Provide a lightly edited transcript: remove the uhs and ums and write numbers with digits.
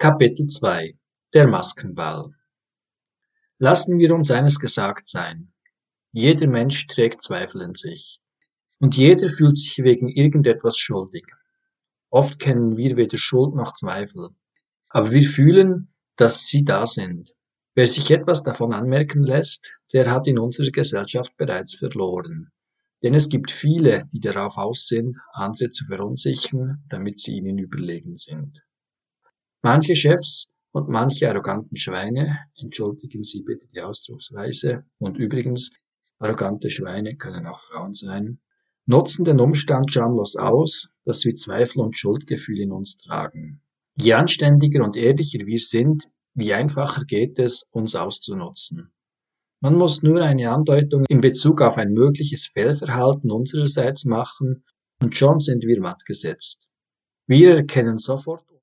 Kapitel 2: Der Maskenball. Lassen wir uns eines gesagt sein: Jeder Mensch trägt Zweifel in sich. Und jeder fühlt sich wegen irgendetwas schuldig. Oft kennen wir weder Schuld noch Zweifel, aber wir fühlen, dass sie da sind. Wer sich etwas davon anmerken lässt, der hat in unserer Gesellschaft bereits verloren. Denn es gibt viele, die darauf aus sind, andere zu verunsichern, damit sie ihnen überlegen sind. Manche Chefs und manche arroganten Schweine, entschuldigen Sie bitte die Ausdrucksweise, und übrigens, arrogante Schweine können auch Frauen sein, nutzen den Umstand schamlos aus, dass wir Zweifel und Schuldgefühl in uns tragen. Je anständiger und ehrlicher wir sind, wie einfacher geht es, uns auszunutzen. Man muss nur eine Andeutung in Bezug auf ein mögliches Fehlverhalten unsererseits machen, und schon sind wir matt gesetzt. Wir erkennen sofort